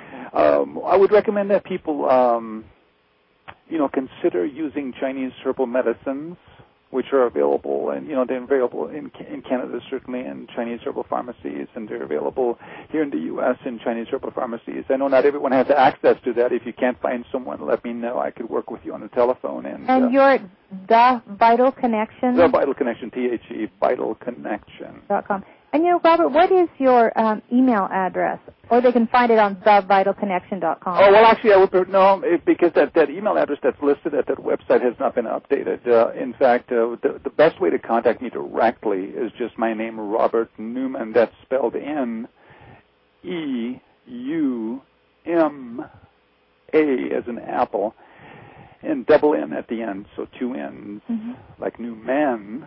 Um, I would recommend that people, um, you know, consider using Chinese herbal medicines, which are available, and, you know, they're available in in Canada, certainly, in Chinese herbal pharmacies, and they're available here in the U S in Chinese herbal pharmacies. I know not everyone has access to that. If you can't find someone, let me know. I could work with you on the telephone. And, and uh, you're at The Vital Connection? The Vital Connection, T H E, Vital Connection. Dot com. And, you know, Robert, what is your um, email address? Or they can find it on the vital connection dot com. Oh, well, actually, I would, no, it, because that, that email address that's listed at that website has not been updated. Uh, in fact, uh, the, the best way to contact me directly is just my name, Robert Newman. That's spelled N E U M A as an apple, and double N at the end, so two N's, mm-hmm. like Newman.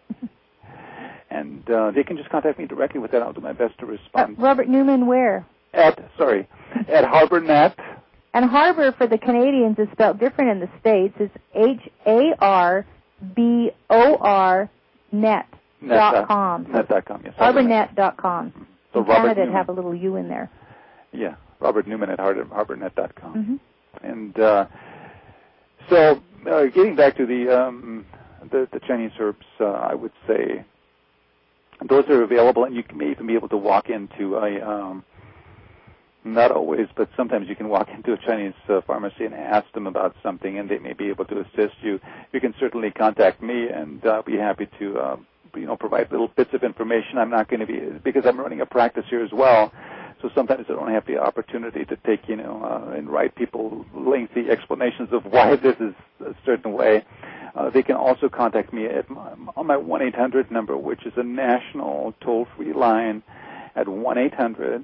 And uh, they can just contact me directly with that. I'll do my best to respond. Uh, Robert Newman where? At, sorry, at HarborNet. And Harbor for the Canadians is spelled different in the States. It's H A R B O R net dot com. Net dot com, yes. HarborNet dot com. So in Robert Canada, Newman. have a little U in there. Yeah, Robert Newman at HarborNet dot com. Mm-hmm. And uh, so uh, getting back to the, um, the the Chinese herbs, uh, I would say those are available, and you may even be able to walk into a, um, not always, but sometimes you can walk into a Chinese uh, pharmacy and ask them about something, and they may be able to assist you. You can certainly contact me, and I'll be happy to, uh, you know, provide little bits of information. I'm not going to be, because I'm running a practice here as well, so sometimes I don't have the opportunity to take, you know, uh, and write people lengthy explanations of why this is a certain way. Uh, they can also contact me at my, on my one eight hundred number, which is a national toll-free line at one eight hundred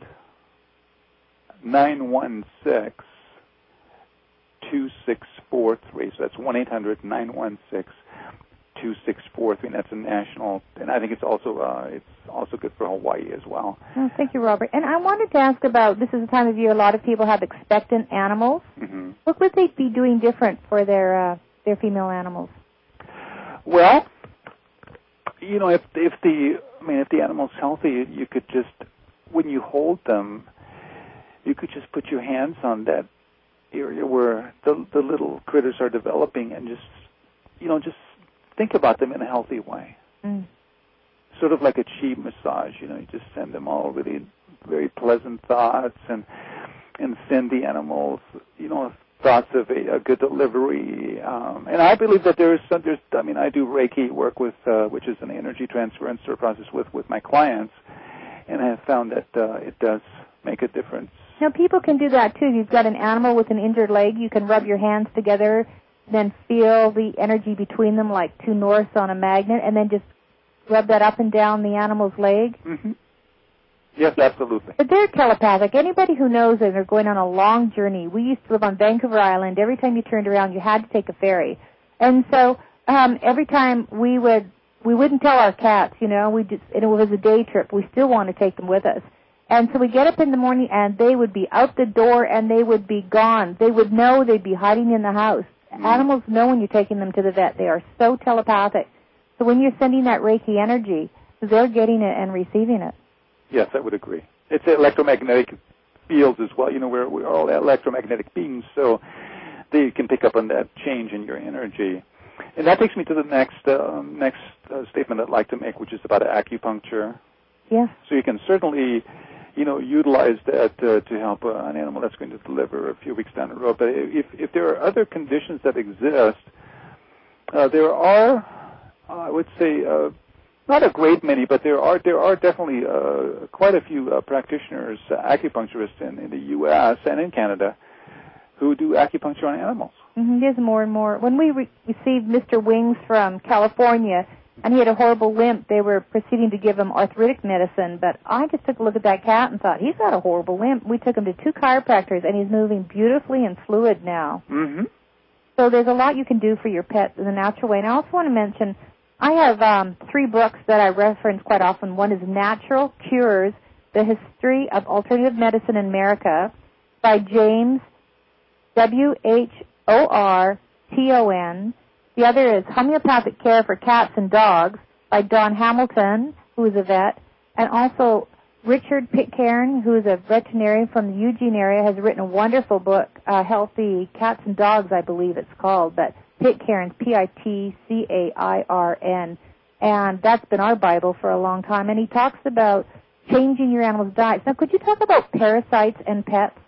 nine one six two six four three. So that's one eight hundred nine one six two six four three, and that's a national, and I think it's also uh, it's also good for Hawaii as well. Oh, thank you, Robert. And I wanted to ask about, this is the time of year a lot of people have expectant animals. Mm-hmm. What would they be doing different for their uh, their female animals? Well, you know, if if the I mean, if the animal's healthy, you could just, when you hold them, you could just put your hands on that area where the the little critters are developing, and just, you know, just think about them in a healthy way. Mm. Sort of like a chi massage, you know, you just send them all really very pleasant thoughts, and and send the animals, you know, thoughts of a, a good delivery. Um, and I believe that there is some, there's, I mean, I do Reiki work with, uh, which is an energy transference process with, with my clients, and I have found that uh, it does make a difference. Now, people can do that, too. You've got an animal with an injured leg. You can rub your hands together, then feel the energy between them like two norths on a magnet, and then just rub that up and down the animal's leg. Mm-hmm. Yes, absolutely. But they're telepathic. Anybody who knows that they're going on a long journey. We used to live on Vancouver Island. Every time you turned around, you had to take a ferry. And so um, every time we would, we wouldn't tell our cats, you know, we just, and it was a day trip. We still want to take them with us. And so we get up in the morning, and they would be out the door, and they would be gone. They would know they'd be hiding in the house. Mm. Animals know when you're taking them to the vet. They are so telepathic. So when you're sending that Reiki energy, they're getting it and receiving it. Yes, I would agree. It's electromagnetic fields as well. You know, we're, we're all electromagnetic beings, so they can pick up on that change in your energy. And that takes me to the next uh, next uh, statement I'd like to make, which is about acupuncture. Yes. So you can certainly, you know, utilize that uh, to help uh, an animal that's going to deliver a few weeks down the road. But if, if there are other conditions that exist, uh, there are, uh, I would say, uh, not a great many, but there are there are definitely uh, quite a few uh, practitioners, uh, acupuncturists in, in the U S and in Canada who do acupuncture on animals. Mm-hmm. There's more and more. When we re- received Mister Wings from California, and he had a horrible limp, they were proceeding to give him arthritic medicine, but I just took a look at that cat and thought, he's got a horrible limp. We took him to two chiropractors, and he's moving beautifully and fluid now. Mm-hmm. So there's a lot you can do for your pet in a natural way. And I also want to mention, I have um, three books that I reference quite often. One is Natural Cures, The History of Alternative Medicine in America by James W H O R T O N. The other is Homeopathic Care for Cats and Dogs by Don Hamilton, who is a vet. And also Richard Pitcairn, who is a veterinarian from the Eugene area, has written a wonderful book, uh, Healthy Cats and Dogs, I believe it's called, but Pitcairn's P I T C A I R N, and that's been our Bible for a long time. And he talks about changing your animal's diets. Now, could you talk about parasites and pets?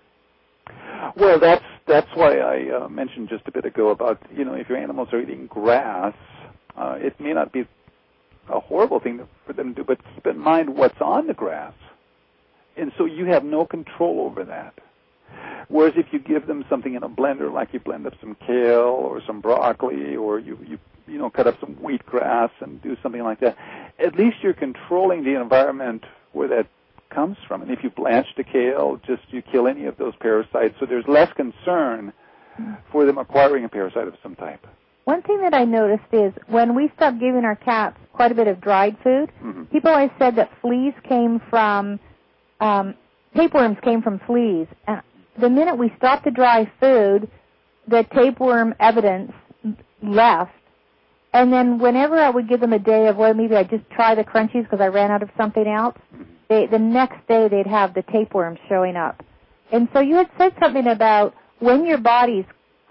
Well, that's that's why I uh, mentioned just a bit ago about, you know, if your animals are eating grass, uh, it may not be a horrible thing for them to do, but keep in mind what's on the grass. And so you have no control over that. Whereas if you give them something in a blender, like you blend up some kale or some broccoli, or you, you, you know, cut up some wheatgrass and do something like that, at least you're controlling the environment where that comes from. And if you blanch the kale, just you kill any of those parasites, so there's less concern for them acquiring a parasite of some type. One thing that I noticed is when we stopped giving our cats quite a bit of dried food, mm-hmm. people always said that fleas came from, um, tapeworms came from fleas. And the minute we stopped the dry food, the tapeworm evidence left. And then whenever I would give them a day of, well, maybe I'd just try the crunchies because I ran out of something else, they, the next day they'd have the tapeworms showing up. And so you had said something about when your body's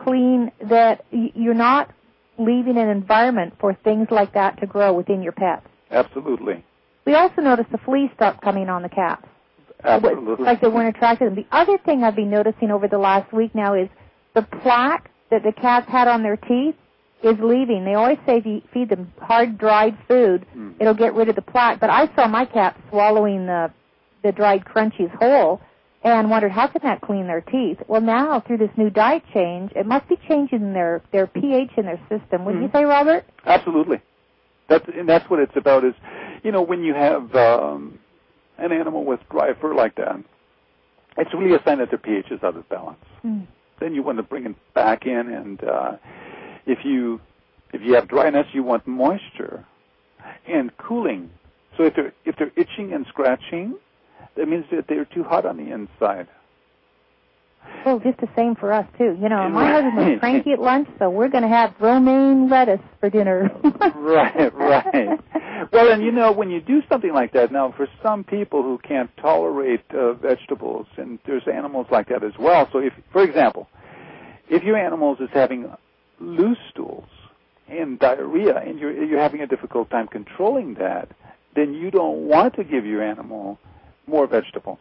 clean, that you're not leaving an environment for things like that to grow within your pets. Absolutely. We also noticed the fleas stopped coming on the cats. Absolutely. Like they weren't attracted to them. The other thing I've been noticing over the last week now is the plaque that the cats had on their teeth is leaving. They always say if you feed them hard, dried food, mm. it'll get rid of the plaque. But I saw my cat swallowing the, the dried crunchies whole and wondered, how can that clean their teeth? Well, now, through this new diet change, it must be changing their, their pH in their system. Wouldn't mm. you say, Robert? Absolutely. That's, and that's what it's about is, you know, when you have um, an animal with dry fur like that, it's really a sign that their pH is out of balance. Mm. Then you want to bring it back in, and uh, if you if you have dryness, you want moisture and cooling. So if they're if they're itching and scratching, that means that they're too hot on the inside. Well, just the same for us, too. You know, my husband was cranky at lunch, so we're going to have romaine lettuce for dinner. Right, right. Well, and, you know, when you do something like that, now, for some people who can't tolerate uh, vegetables, and there's animals like that as well. So, if, for example, if your animal is having loose stools and diarrhea, and you're, you're having a difficult time controlling that, then you don't want to give your animal more vegetables.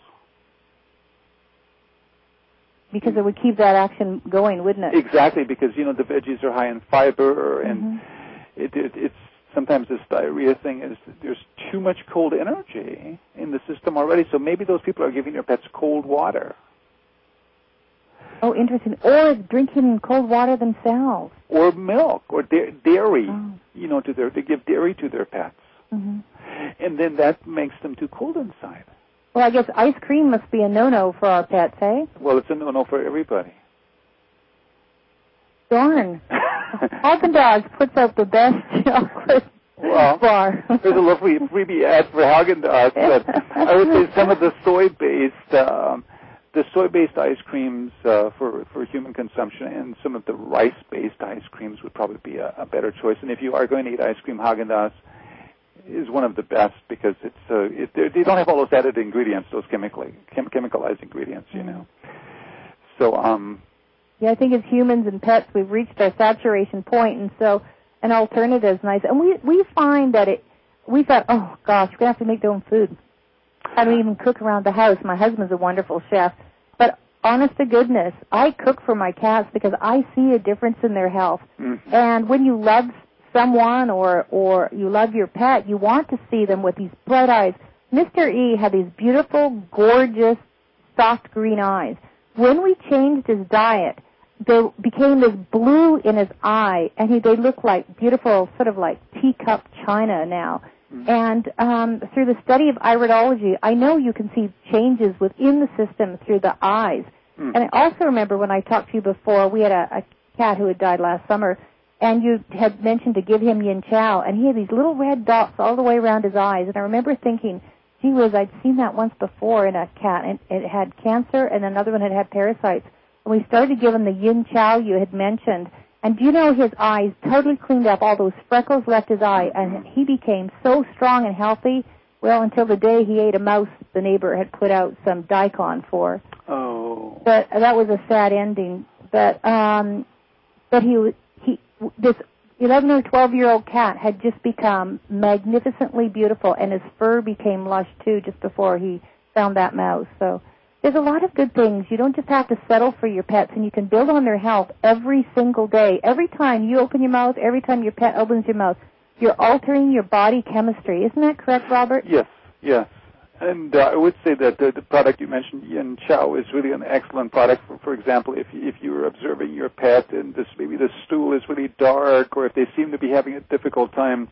Because it would keep that action going, wouldn't it? Exactly, because, you know, the veggies are high in fiber, and mm-hmm. it, it, it's sometimes this diarrhea thing is there's too much cold energy in the system already, so maybe those people are giving their pets cold water. Oh, interesting. Or drinking cold water themselves. Or milk, or da- dairy, oh. you know, to their, they give dairy to their pets. Mm-hmm. And then that makes them too cold inside. Well, I guess ice cream must be a no-no for our pets, eh? Well, it's a no-no for everybody. Darn. Haagen-Dazs puts out the best chocolate well, bar. There's a lovely freebie ad for Haagen-Dazs, but I would say some of the soy-based, um, the soy-based ice creams uh, for, for human consumption, and some of the rice-based ice creams would probably be a, a better choice. And if you are going to eat ice cream, Haagen-Dazs is one of the best because it's uh, it, they don't have all those added ingredients, those chemically chem- chemicalized ingredients, you know. So, um, yeah, I think as humans and pets, we've reached our saturation point, and so an alternative is nice. And we we find that it. We thought, oh gosh, we're gonna have to make their own food. I don't even cook around the house. My husband's a wonderful chef, but honest to goodness, I cook for my cats because I see a difference in their health. Mm-hmm. And when you love someone or or you love your pet, you want to see them with these bright eyes. Mister E had these beautiful, gorgeous, soft green eyes. When we changed his diet, there became this blue in his eye, and he, they look like beautiful, sort of like teacup china now. Mm-hmm. And um, through the study of iridology, I know you can see changes within the system through the eyes. Mm-hmm. And I also remember when I talked to you before, we had a, a cat who had died last summer, and you had mentioned to give him yin chow, and he had these little red dots all the way around his eyes. And I remember thinking, gee whiz, I'd seen that once before in a cat, and it had cancer, and another one had had parasites. And we started to give him the yin chow you had mentioned. And do you know, his eyes totally cleaned up. All those freckles left his eye, and he became so strong and healthy, well, until the day he ate a mouse the neighbor had put out some daikon for. Oh. But that was a sad ending. But, um, but he was... This eleven or twelve-year-old cat had just become magnificently beautiful, and his fur became lush, too, just before he found that mouse. So there's a lot of good things. You don't just have to settle for your pets, and you can build on their health every single day. Every time you open your mouth, every time your pet opens your mouth, you're altering your body chemistry. Isn't that correct, Robert? Yes, yes. And uh, I would say that the, the product you mentioned, Yin Chow, is really an excellent product. For, for example, if if you're observing your pet and this maybe the stool is really dark, or if they seem to be having a difficult time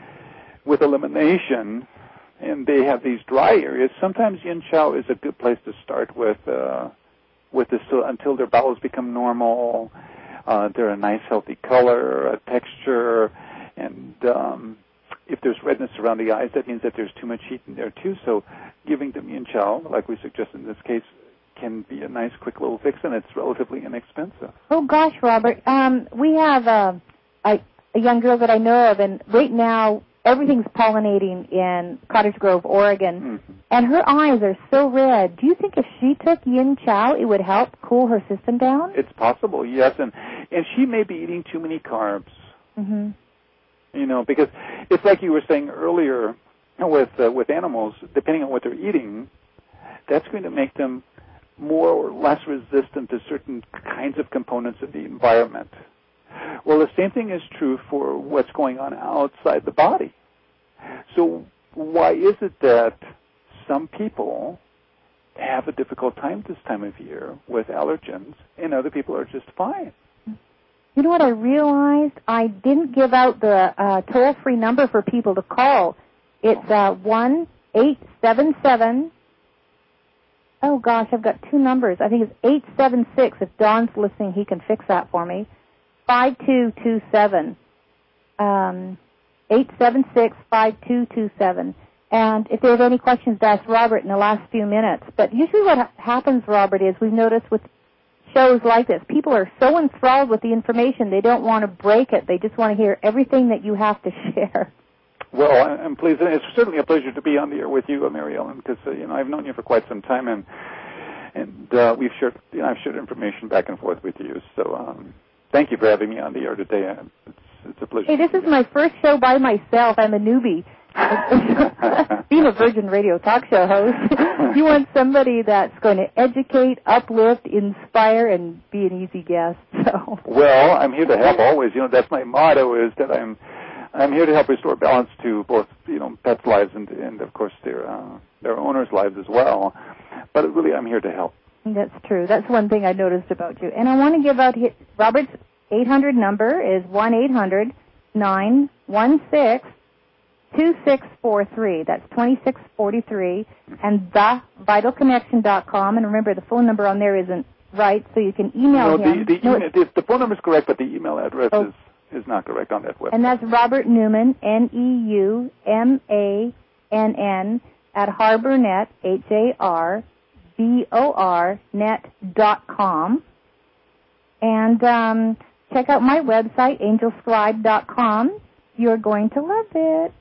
with elimination, and they have these dry areas, sometimes Yin Chow is a good place to start with. Uh, with this so until their bowels become normal, uh, they're a nice healthy color, a texture, and um, if there's redness around the eyes, that means that there's too much heat in there, too. So giving them yin chow, like we suggest in this case, can be a nice, quick little fix, and it's relatively inexpensive. Oh, gosh, Robert. Um, we have a, a, a young girl that I know of, and right now everything's pollinating in Cottage Grove, Oregon, mm-hmm. and her eyes are so red. Do you think if she took yin chow, it would help cool her system down? It's possible, yes, and and she may be eating too many carbs. Mm-hmm. You know, because it's like you were saying earlier with uh, with animals, depending on what they're eating, that's going to make them more or less resistant to certain kinds of components of the environment. Well, the same thing is true for what's going on outside the body. So why is it that some people have a difficult time this time of year with allergens and other people are just fine? You know what I realized? I didn't give out the uh, toll-free number for people to call. It's uh, one eight seven seven. Oh, gosh, I've got two numbers. I think it's eight seven six. If Don's listening, he can fix that for me. five two two seven. Um, eight seven six, five two two seven. And if there's any questions to ask Robert in the last few minutes. But usually what happens, Robert, is we've noticed with shows like this, people are so enthralled with the information, they don't want to break it. They just want to hear everything that you have to share. Well, I'm pleased. It's certainly a pleasure to be on the air with you, Mary Ellen, because uh, you know I've known you for quite some time, and and uh, we've shared, you know, I've shared information back and forth with you. So um, thank you for having me on the air today. It's, it's a pleasure. Hey, this is my first show by myself. I'm a newbie. Being a Virgin Radio talk show host, you want somebody that's going to educate, uplift, inspire, and be an easy guest. So. Well, I'm here to help always. You know, that's my motto, is that I'm I'm here to help restore balance to both, you know, pets' lives and, and of course, their uh, their owners' lives as well. But really, I'm here to help. That's true. That's one thing I noticed about you. And I want to give out his, Robert's eight hundred number is one eight hundred nine one six two six four three. That's twenty-six forty-three. And the vital connection dot com. And remember, the phone number on there isn't right, so you can email no, the, him. The, no, email, the, the phone number is correct, but the email address oh. is, is not correct on that website. And that's Robert Newman, N E U M A N N, at HarborNet, H A R B O R, net dot com. And um, check out my website, angel scribe dot com. You're going to love it.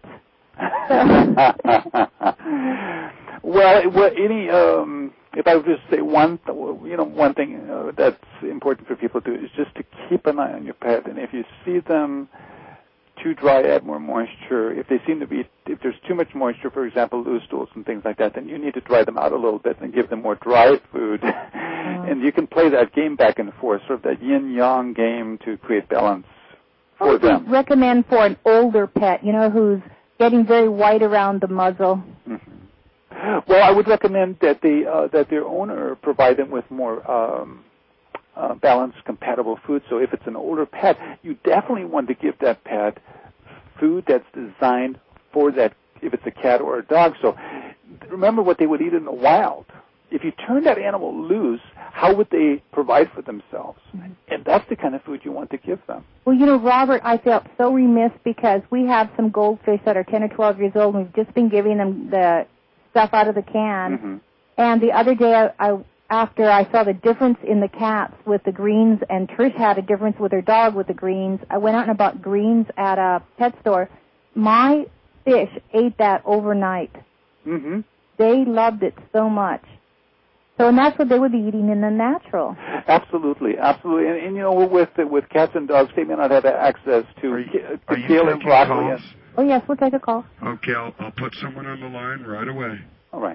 well, well, any um, if I would just say one, th- you know, one thing uh, that's important for people to do is just to keep an eye on your pet, and if you see them too dry, add more moisture. If they seem to be, if there's too much moisture, for example, loose stools and things like that, then you need to dry them out a little bit and give them more dry food. Mm. And you can play that game back and forth, sort of that yin-yang game to create balance for them. What would you recommend for an older pet, you know, who's getting very white around the muzzle? Mm-hmm. Well, I would recommend that the uh, that their owner provide them with more um, uh, balanced, compatible food. So if it's an older pet, you definitely want to give that pet food that's designed for that, if it's a cat or a dog. So remember what they would eat in the wild. If you turn that animal loose, how would they provide for themselves? Mm-hmm. And that's the kind of food you want to give them. Well, you know, Robert, I felt so remiss because we have some goldfish that are ten or twelve years old, and we've just been giving them the stuff out of the can. Mm-hmm. And the other day, I, I, after I saw the difference in the cats with the greens, and Trish had a difference with her dog with the greens, I went out and bought greens at a pet store. My fish ate that overnight. Mm-hmm. They loved it so much. So, and that's what they would be eating in the natural. Absolutely, absolutely. And, and you know, with with cats and dogs, they may not have access to, are you, to are you kale and broccoli. Calls? Oh, yes, we'll take a call. Okay, I'll, I'll put someone on the line right away. All right.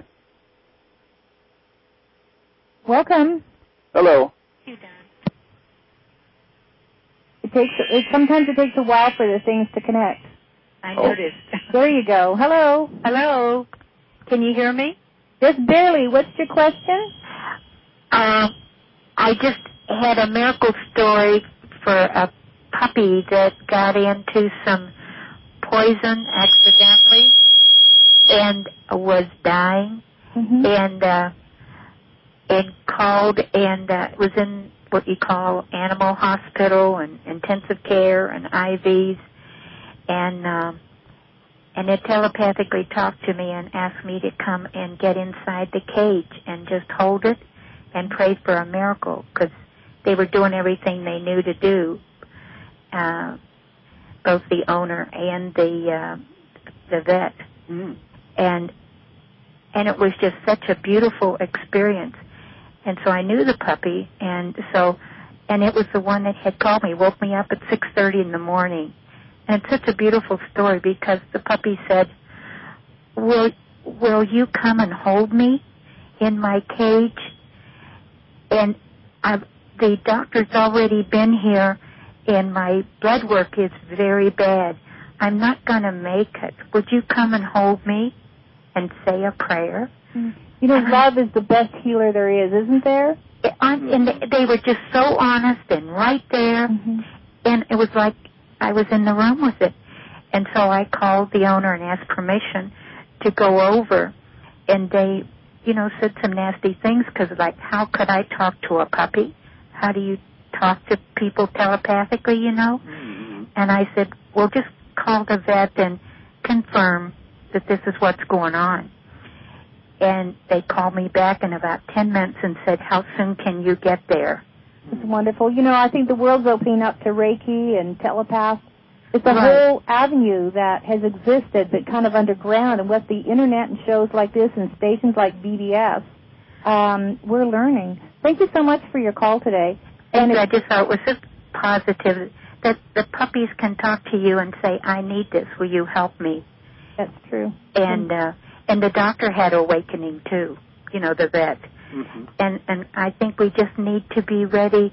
Welcome. Hello. You done? It takes. It, sometimes it takes a while for the things to connect. I oh. noticed. There you go. Hello. Hello. Can you hear me? Just barely. What's your question? Uh, I just had a miracle story for a puppy that got into some poison accidentally and was dying, mm-hmm. and uh, and called and uh, was in what you call animal hospital and intensive care and I Vs, and um, and it telepathically talked to me and asked me to come and get inside the cage and just hold it and pray for a miracle, because they were doing everything they knew to do, uh, both the owner and the uh, the vet, mm. and and it was just such a beautiful experience. And so I knew the puppy, and so and it was the one that had called me, woke me up at six thirty in the morning. And it's such a beautiful story because the puppy said, will, will you come and hold me in my cage? And I've, the doctor's already been here, and my blood work is very bad. I'm not going to make it. Would you come and hold me and say a prayer? You know, love is the best healer there is, isn't there? And they were just so honest and right there. Mm-hmm. And it was like I was in the room with it. And so I called the owner and asked permission to go over. And they, you know, said some nasty things because, like, how could I talk to a puppy? How do you talk to people telepathically, you know? Mm-hmm. And I said, well, just call the vet and confirm that this is what's going on. And they called me back in about ten minutes and said, how soon can you get there? It's wonderful. You know, I think the world's opening up to Reiki and telepath. It's a right. whole avenue that has existed, but kind of underground. And with the Internet and shows like this and stations like B B S, um, we're learning. Thank you so much for your call today. And I just thought it was just positive that the puppies can talk to you and say, I need this. Will you help me? That's true. And uh, and the doctor had awakening, too, you know, the vet. Mm-hmm. And, and I think we just need to be ready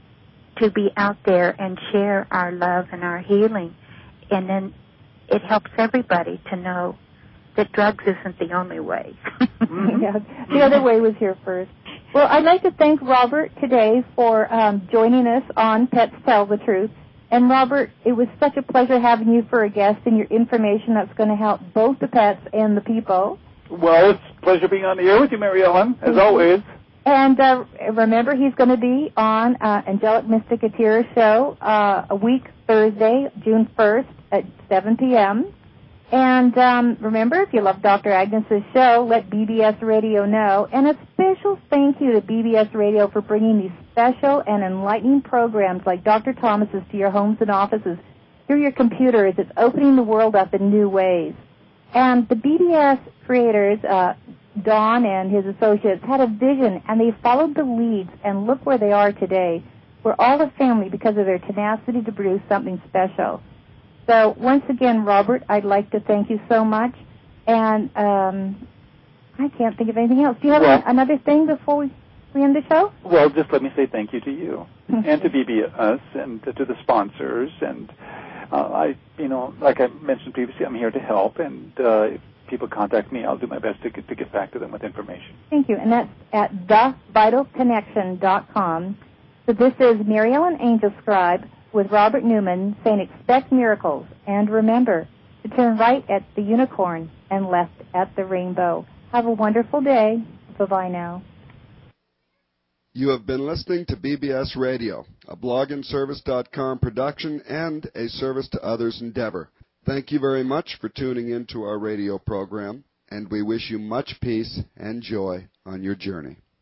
to be out there and share our love and our healing. And then it helps everybody to know that drugs isn't the only way. Mm-hmm. Yeah, the other way was here first. Well, I'd like to thank Robert today for um, joining us on Pets Tell the Truth. And, Robert, it was such a pleasure having you for a guest and your information that's going to help both the pets and the people. Well, it's a pleasure being on the air with you, Mary Ellen, as always. And uh, remember, he's going to be on uh, Angelic Mystic Atira show uh, a week Thursday, June first at seven p.m. And um, remember, if you love Doctor Agnes's show, let B B S Radio know. And a special thank you to B B S Radio for bringing these special and enlightening programs like Doctor Thomas's to your homes and offices through your computer as it's opening the world up in new ways. And the B B S creators, uh, Don and his associates, had a vision, and they followed the leads, and look where they are today. We're all a family because of their tenacity to produce something special. So once again, Robert, I'd like to thank you so much. And um, I can't think of anything else. Do you have well, another thing before we, we end the show? Well, just let me say thank you to you and to B B S and to, to the sponsors. And uh, I, you know, like I mentioned previously, I'm here to help. And uh, if people contact me, I'll do my best to get, to get back to them with information. Thank you. And that's at the vital connection dot com. So this is Mary Ellen Angel Scribe with Robert Newman saying expect miracles. And remember to turn right at the unicorn and left at the rainbow. Have a wonderful day. Bye-bye now. You have been listening to B B S Radio, a blog and service dot com production and a service to others endeavor. Thank you very much for tuning in to our radio program, and we wish you much peace and joy on your journey.